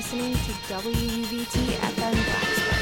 listening to WUVT FM Blacksburg.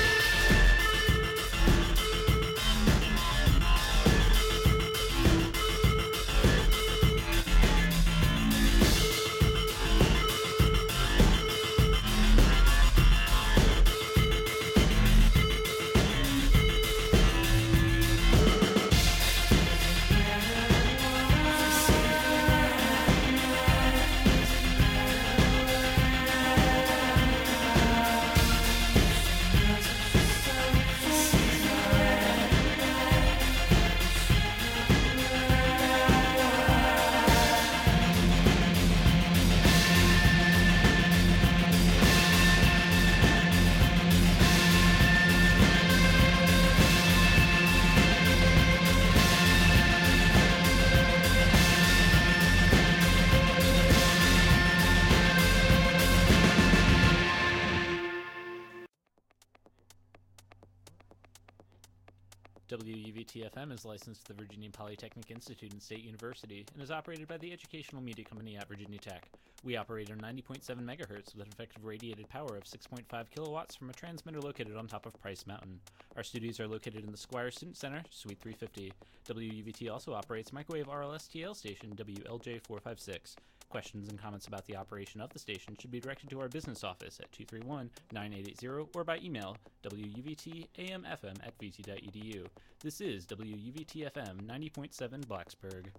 WUVT-FM is licensed to the Virginia Polytechnic Institute and State University and is operated by the Educational Media Company at Virginia Tech. We operate on 90.7 MHz with an effective radiated power of 6.5 kilowatts from a transmitter located on top of Price Mountain. Our studios are located in the Squire Student Center, Suite 350. WUVT also operates microwave RLS-TL station WLJ456. Questions and comments about the operation of the station should be directed to our business office at 231-9880 or by email wuvtamfm@vt.edu. This is WUVT-FM 90.7 Blacksburg.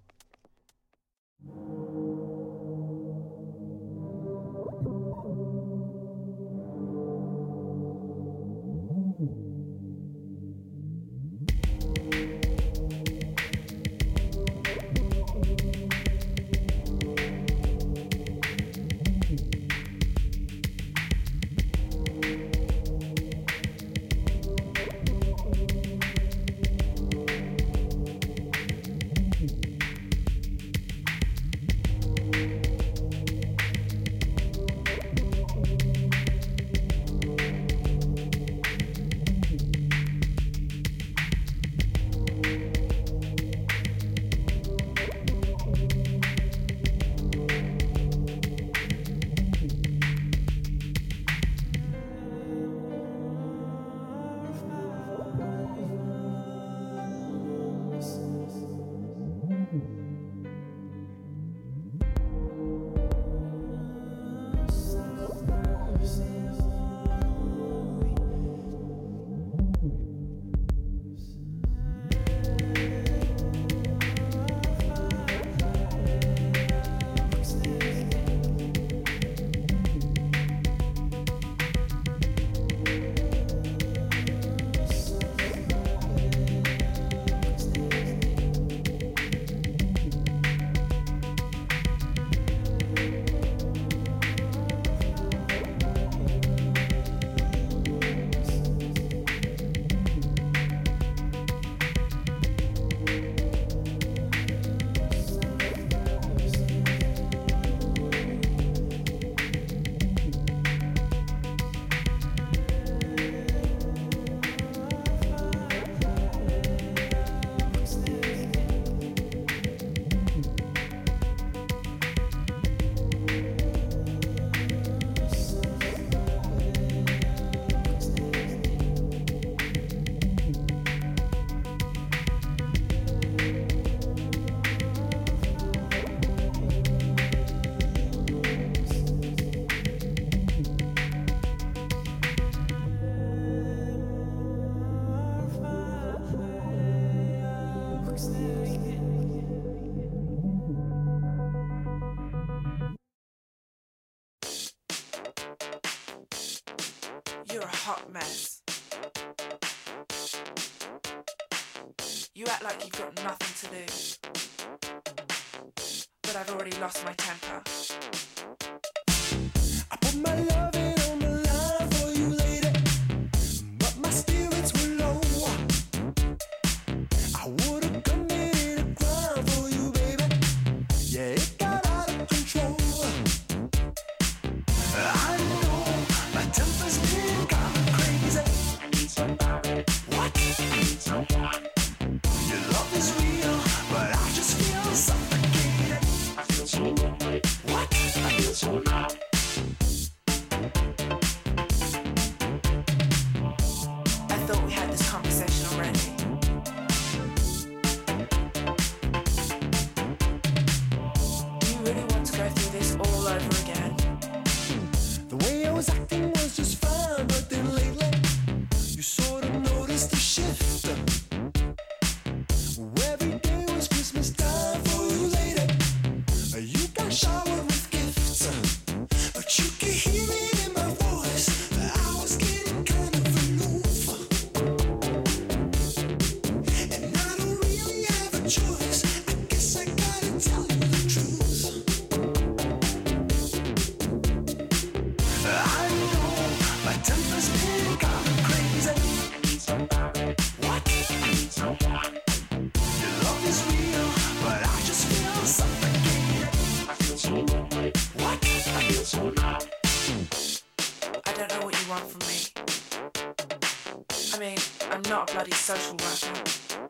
You're a hot mess. You act like you've got nothing to lose. But I've already lost my temper. I put my loving on the line for you, lady, but my spirits were low. I would've committed a crime for you, baby. Yeah, it got out of control. I know my temper's been kinda crazy. I need somebody. What? I need someone. Your love is real, but I just feel suffocated. I feel so lonely. What? I feel so loud. bloody social worker.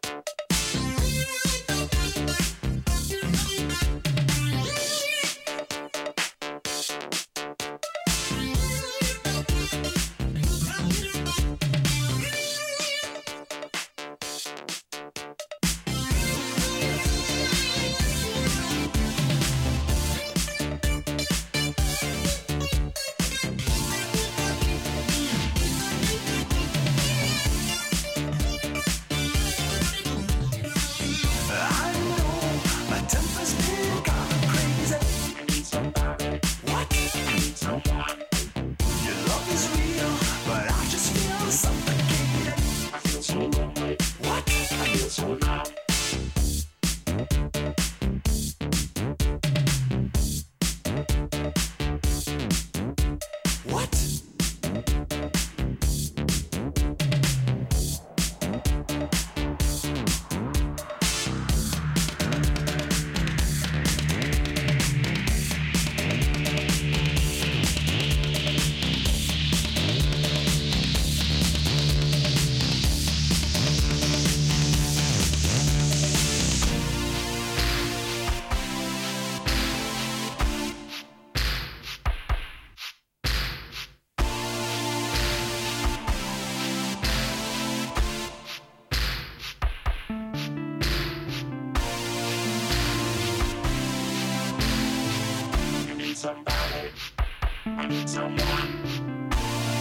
Somebody, I need someone.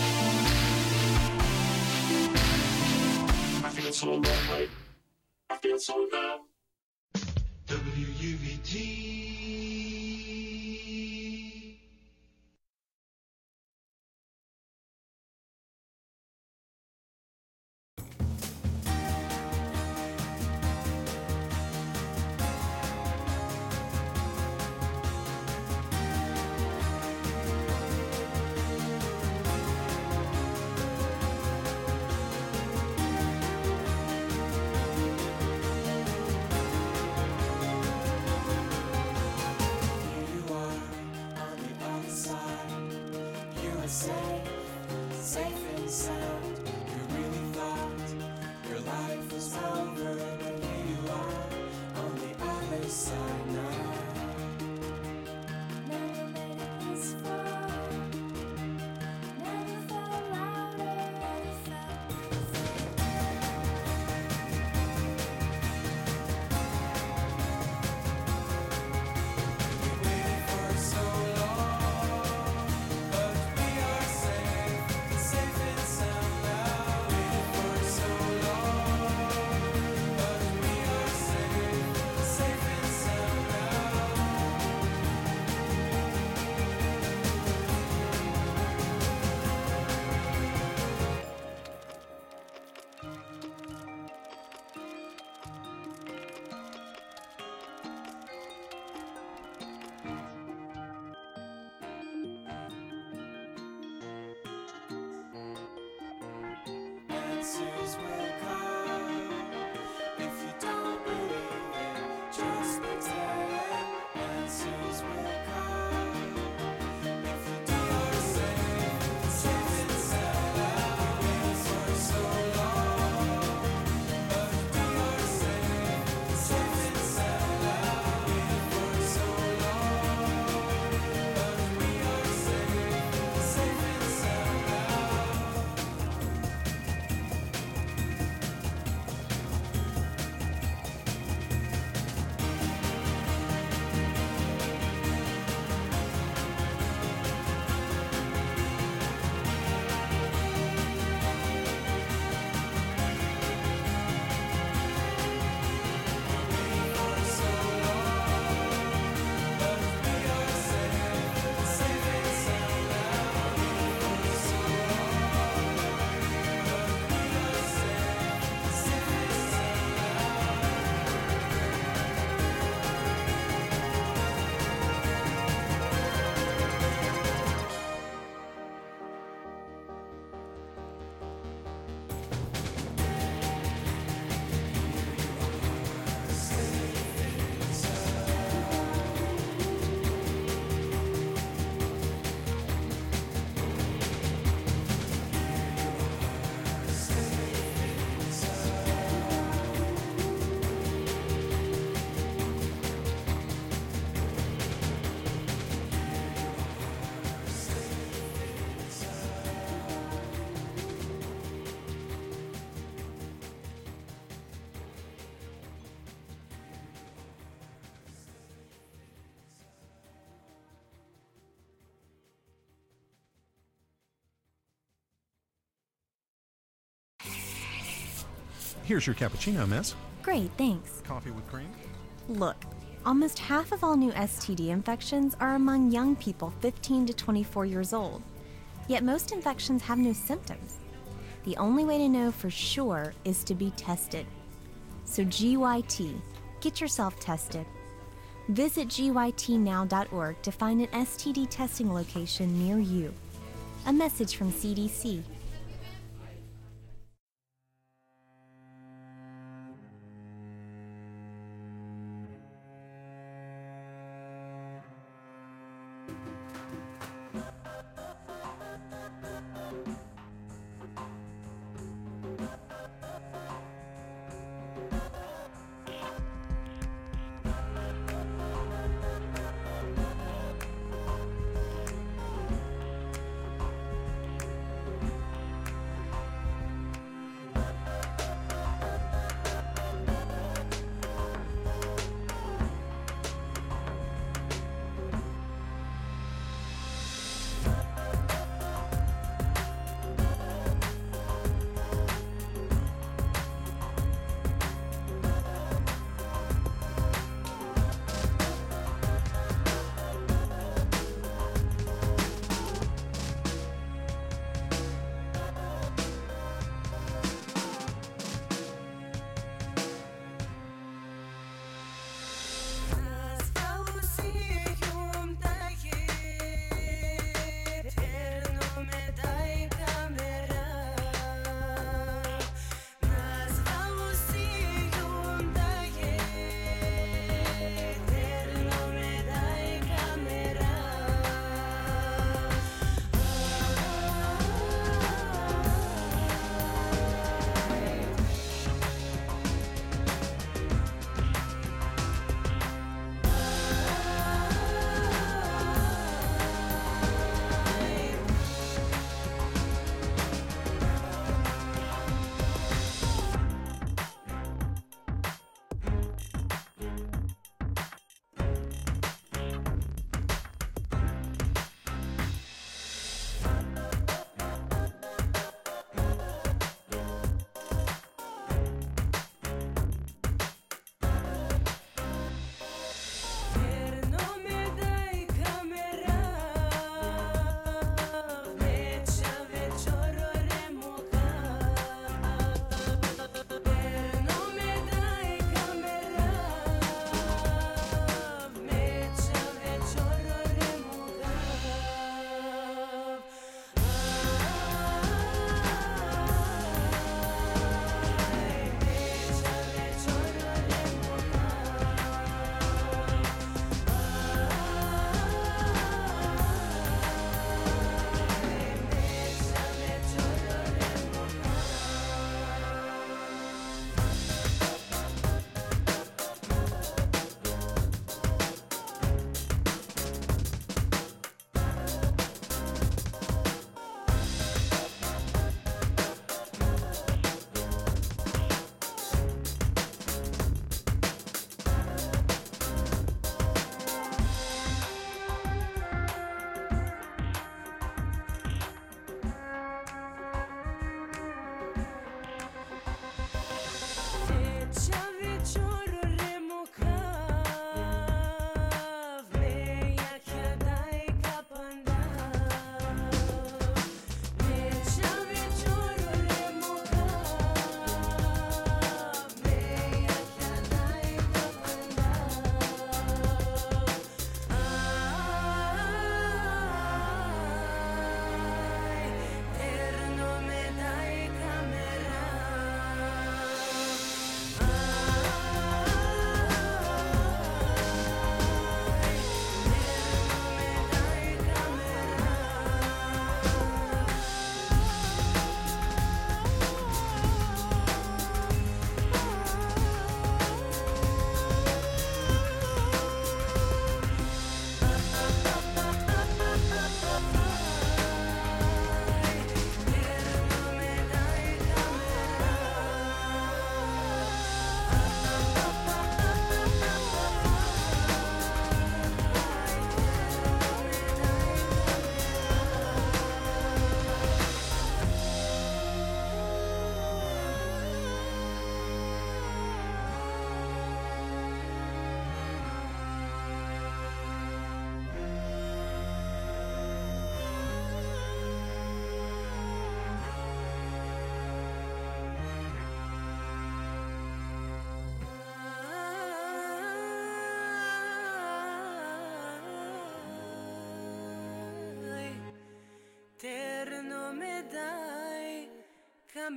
I feel so lonely. I feel so numb. WUVT. Here's your cappuccino, miss. Great, thanks. Coffee with cream? Look, almost half of all new STD infections are among young people 15 to 24 years old. Yet most infections have no symptoms. The only way to know for sure is to be tested. So GYT, get yourself tested. Visit gytnow.org to find an STD testing location near you. A message from CDC.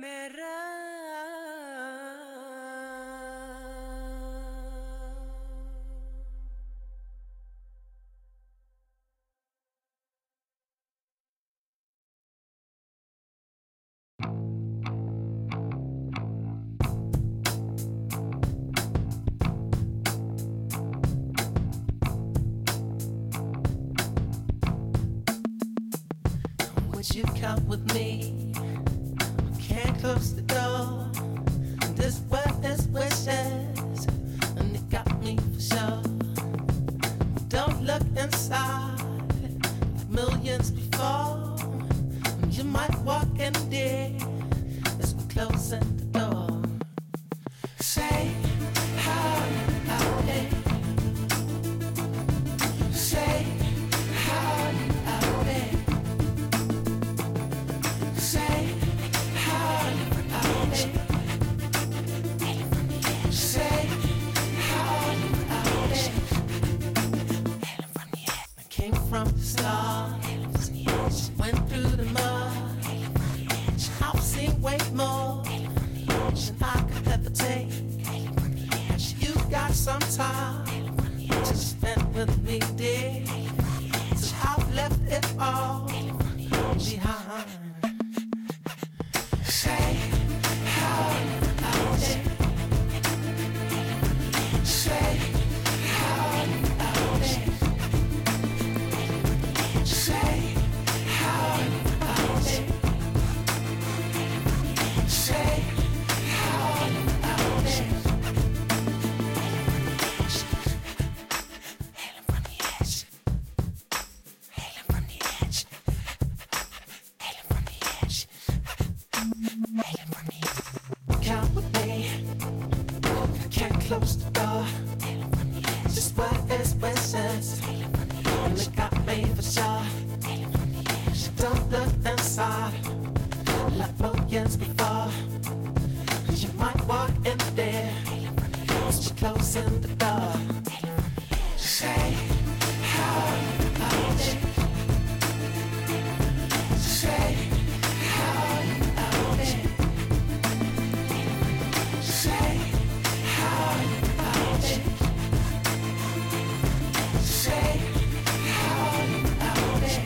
Would you come with me? Can't close the door. This world is wishes, and it got me for sure. Don't look inside, like millions before. You might walk in there as we're closing the door. Say how you out there. Say how you out there. Say how you out there. Say how you out there. I came from the start, went through the mud. I've seen way more than I could ever take. You got some time to spend with me, dear. So I've left it all behind. Say how you out there. Say how you out there. Say how you out there. Say how you out there. Hailing from the edge. Hailing from the edge. Hailing from the edge. Hailing from the edge. Count with me. I can't close the door. This world is wishes, and it got me for sure. Don't look inside like millions before. You might walk in there as we're closing the door. Say how you out there. Say how you out there. Say how you out there. Say how you out there.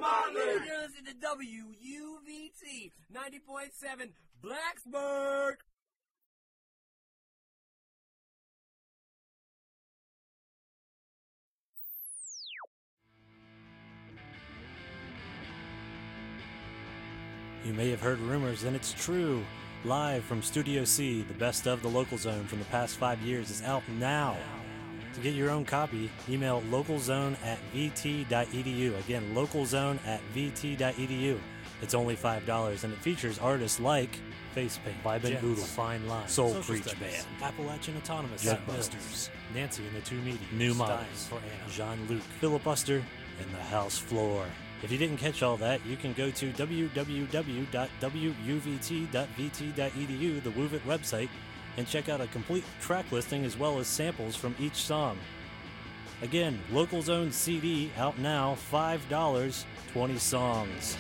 Motley. You're listening to WUVT 90.7 Blacksburg. You may have heard rumors, and it's true. Live from Studio C, the best of the Local Zone from the past 5 years is out now. To get your own copy, email localzone@vt.edu. Again, localzone@vt.edu. It's only $5, and it features artists like Facepaint, Vibe and Boodle, Fine Line, Soul Preach Band, Appalachian Autonomous, Jetbusters, Nancy and the Two Meaties, New Models, Jean-Luc, Filibuster, and the House Floor. If you didn't catch all that, you can go to www.wuvt.vt.edu, the Woovit website, and check out a complete track listing as well as samples from each song. Again, Local Zone CD out now, $5, 20 songs.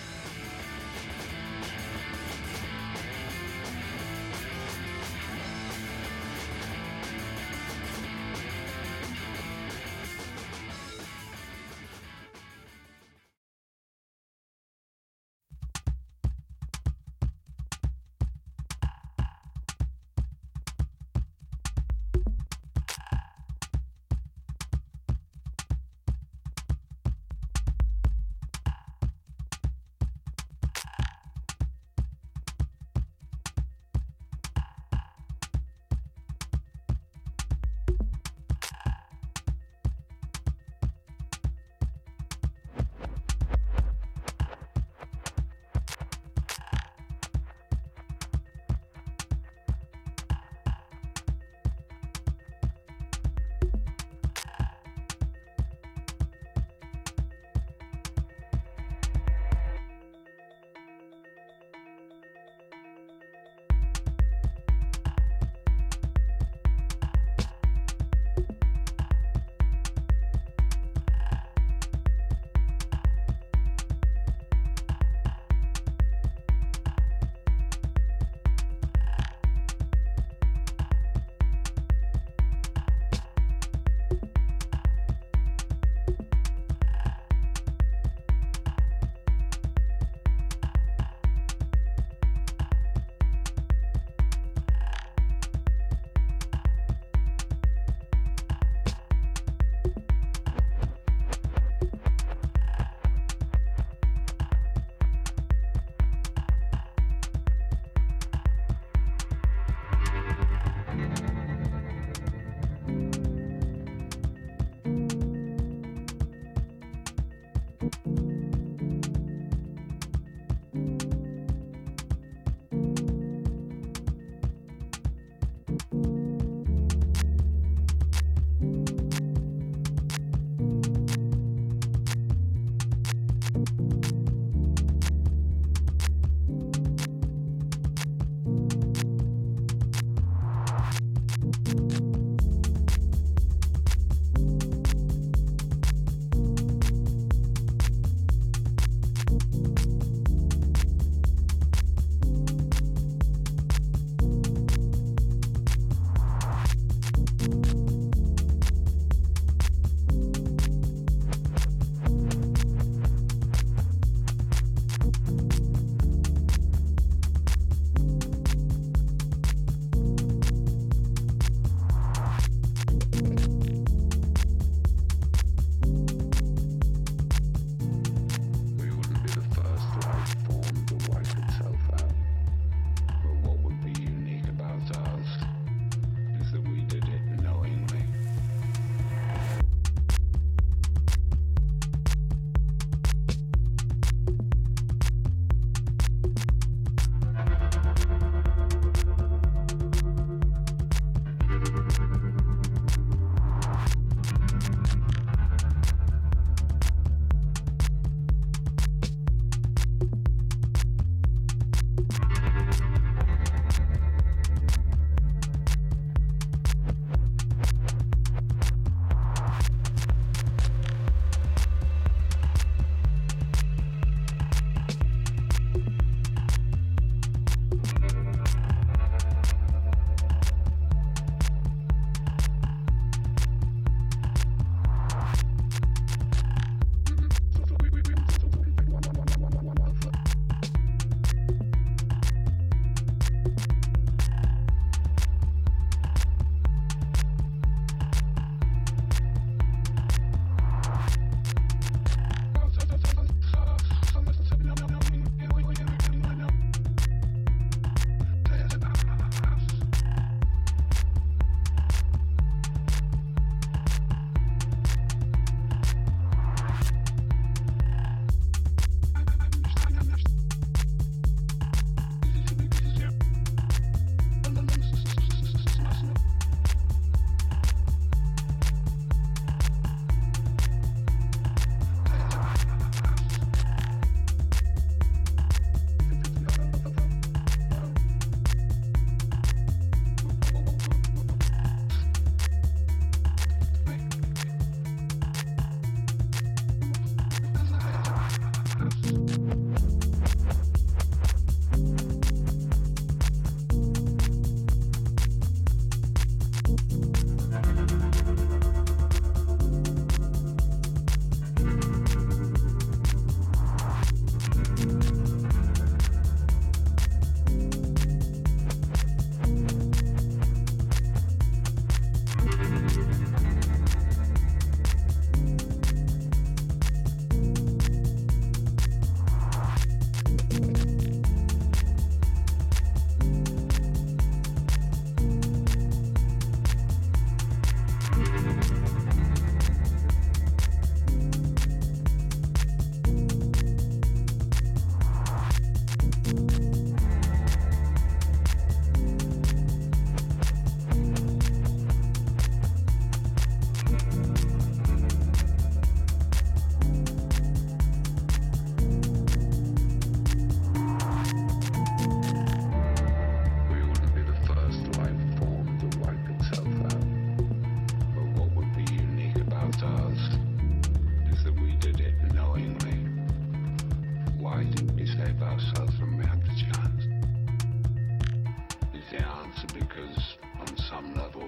trouble.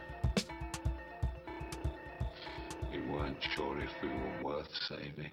We weren't sure if we were worth saving.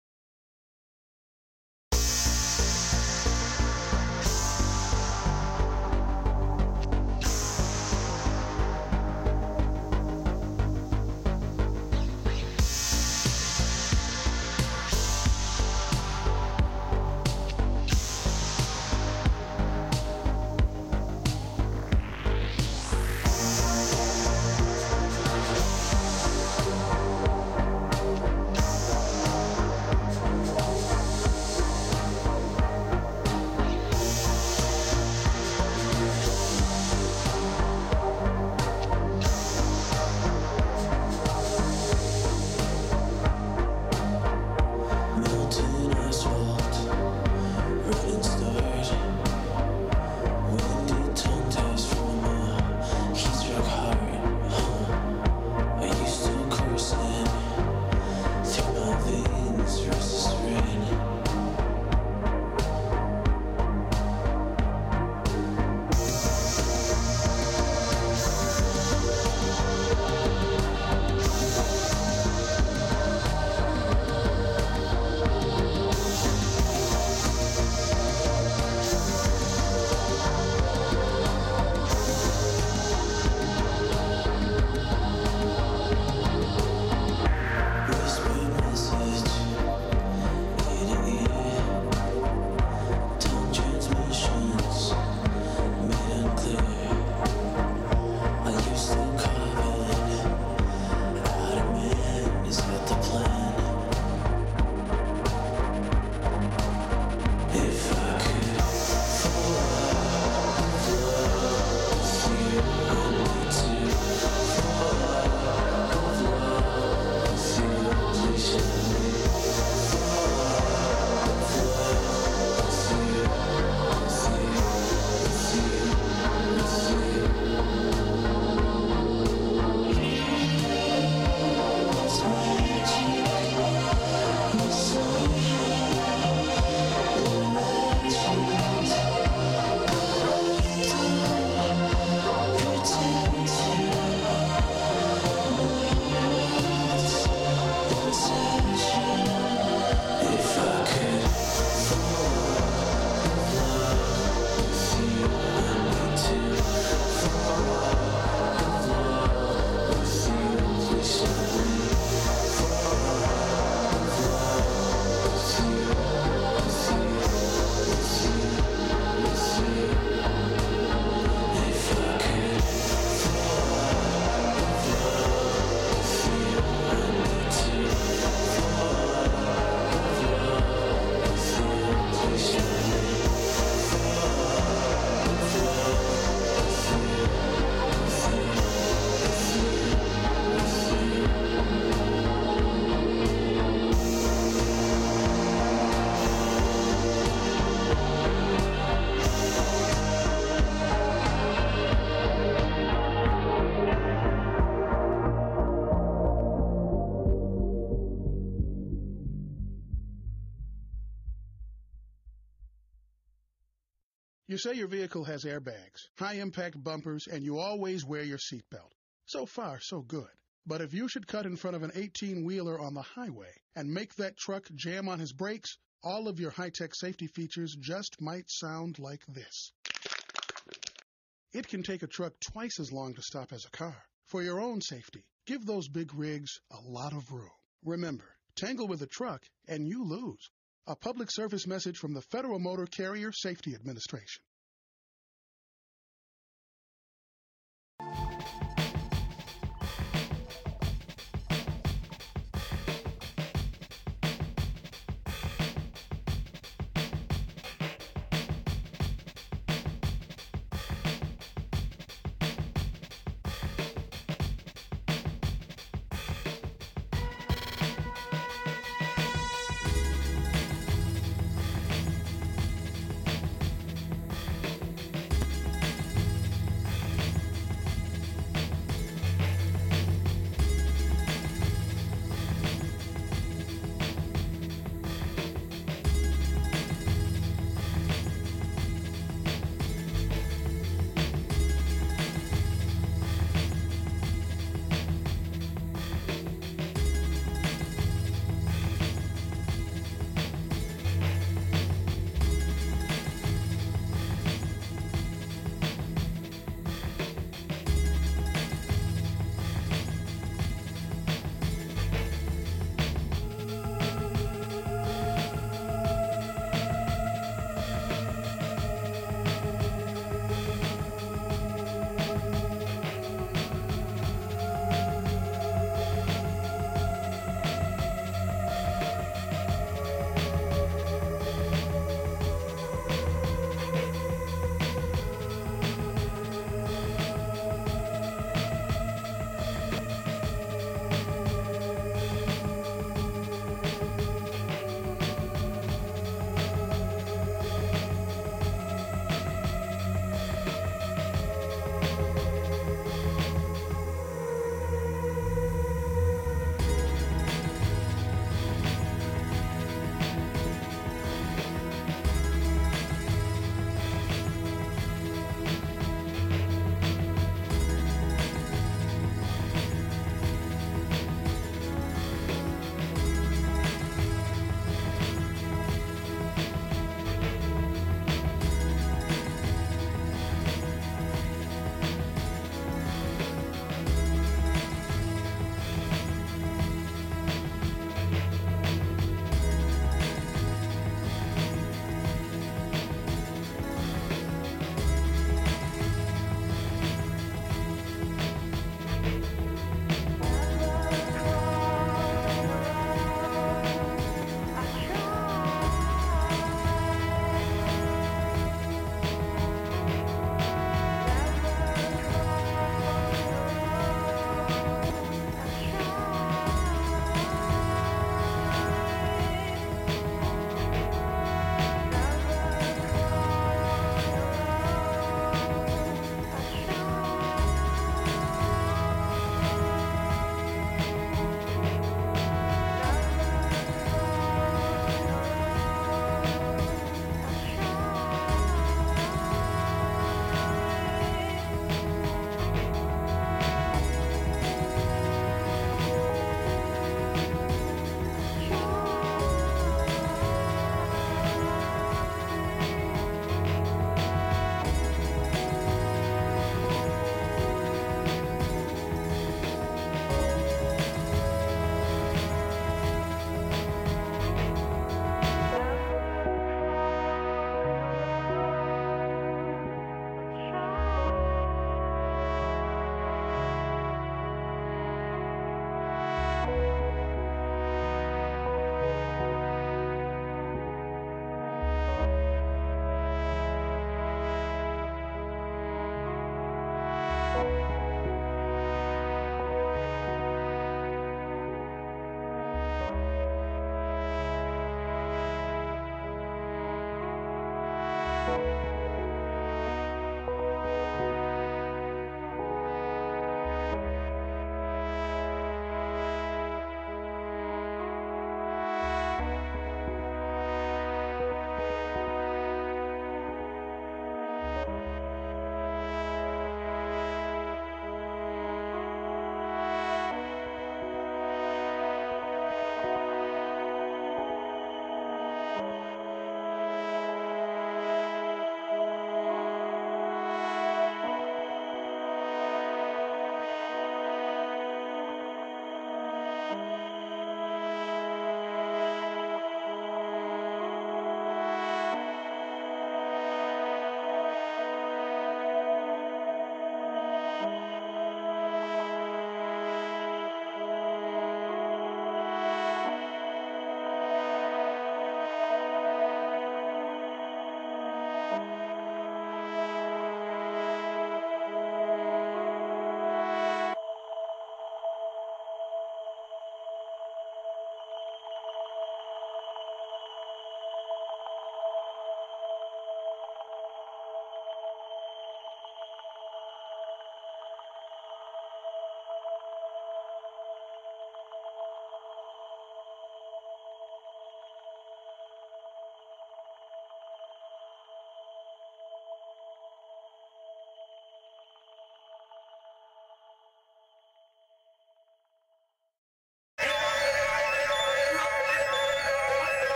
You say your vehicle has airbags, high-impact bumpers, and you always wear your seatbelt. So far, so good. But if you should cut in front of an 18-wheeler on the highway and make that truck jam on his brakes, all of your high-tech safety features just might sound like this. It can take a truck twice as long to stop as a car. For your own safety, give those big rigs a lot of room. Remember, tangle with a truck and you lose. A public service message from the Federal Motor Carrier Safety Administration.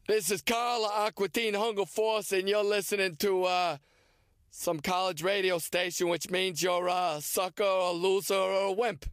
This is Carl Aquatine Hunger Force, and you're listening to some college radio station, which means you're a sucker, a loser, or a wimp.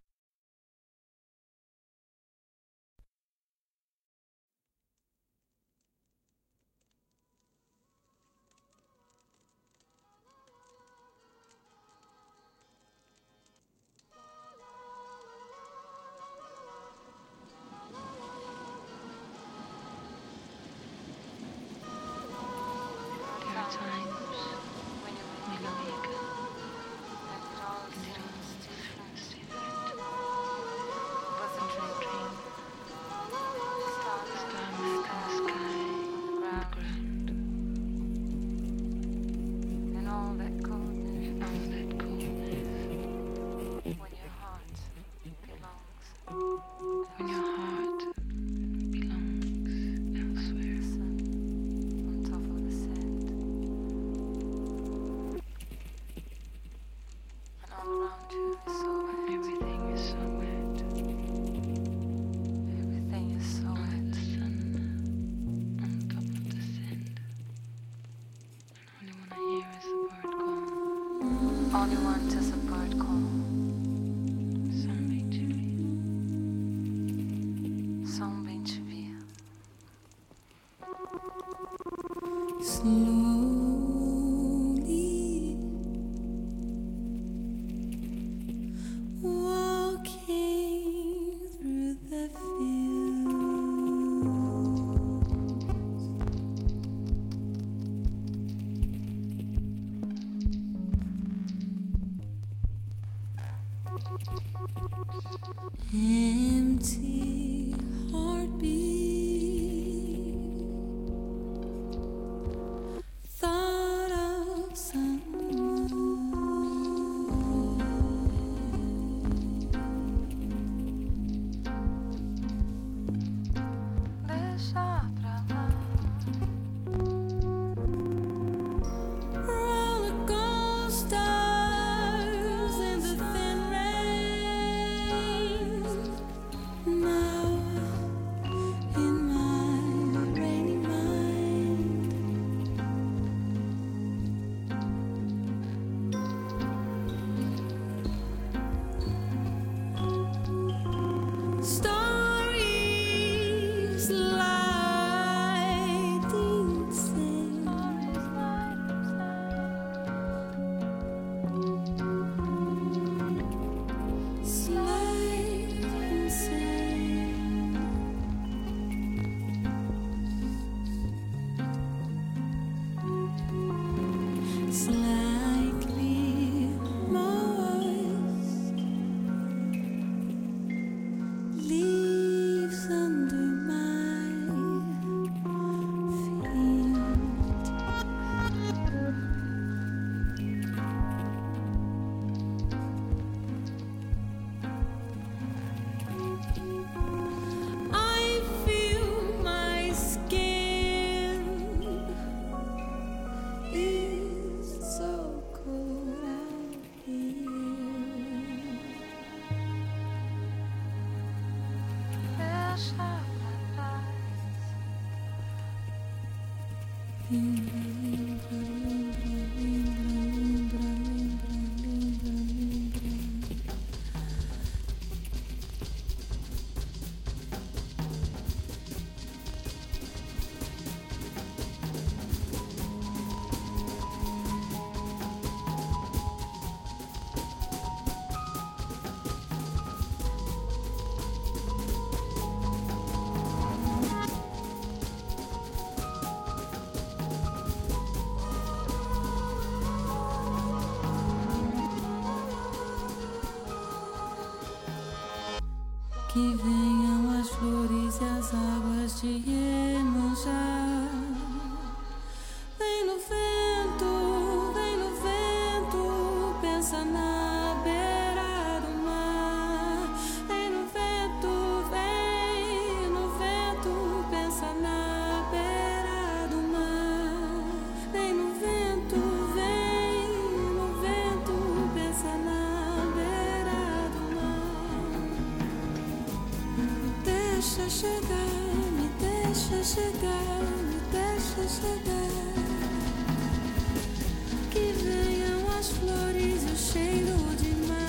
Only one to support call. Som bem te via. Slowly walking through the fields. Empty heartbeat, thought of someone. Deixa pra lá. Roller coasters in the thin rain. Now in my rainy mind, stories lighting sand. Sliding sand. Slightly moist leaves under my feet. I feel my skin is so cold out here. Deixa pra Que venham as flores e as águas de Iemanjá. Vem no vento, pensa na beira do mar. Vem no vento, pensa na beira do mar. Vem no vento, pensa na beira do mar. Me deixa chegar, me deixa chegar. chegar, que venham as flores e o cheiro de mar.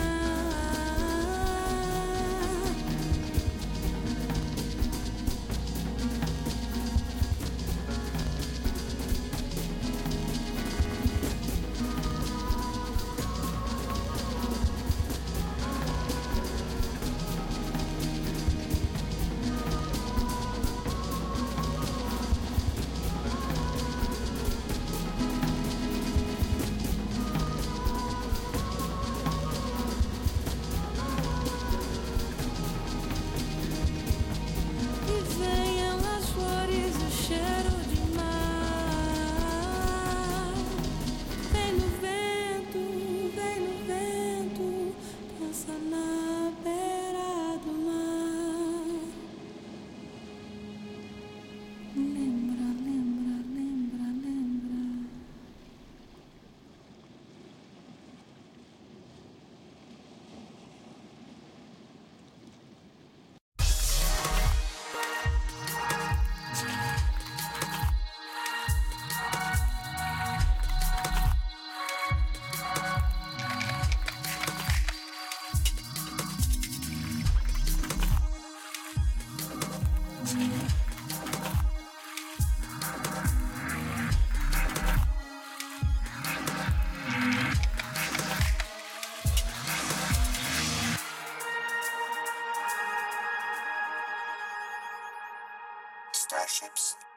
Starships